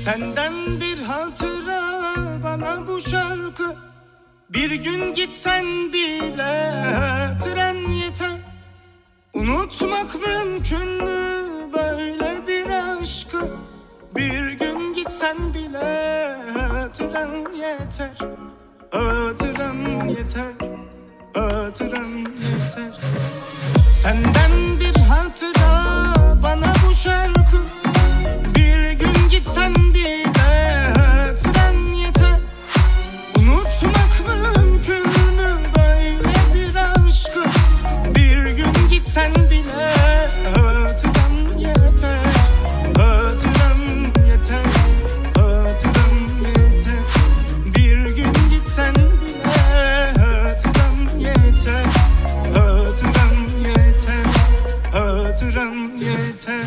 Senden bir hatıra bana bu şarkı. Bir gün gitsen bile tren yeter. Unutmak mümkün mü böyle bir aşkı? Bir gün gitsen bile tren yeter. Hatıram yeter, hatıram yeter. Senden bir hatıra bana bu şarkı. Bir gün gitsen bile tren yeter. Unutmak mümkün mü böyle bir aşkı? Bir gün gitsen bile hatıram yeter. Hatıram yeter, hatıram yeter. Bir gün gitsen bile hatıram yeter. Hatıram yeter, hatıram yeter.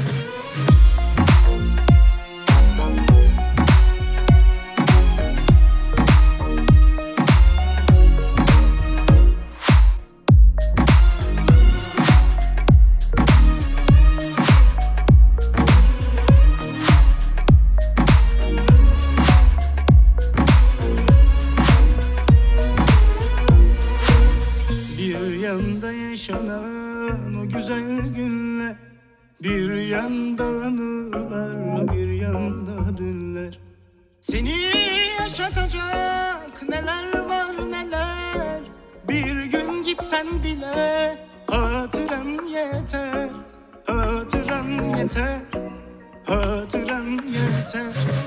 Bir yanda yaşanan o güzel günler, bir yanda anılar, bir yanda dünler. Seni yaşatacak neler var neler. Bir gün gitsen bile hatıram yeter. Hatıram yeter, hatıram yeter.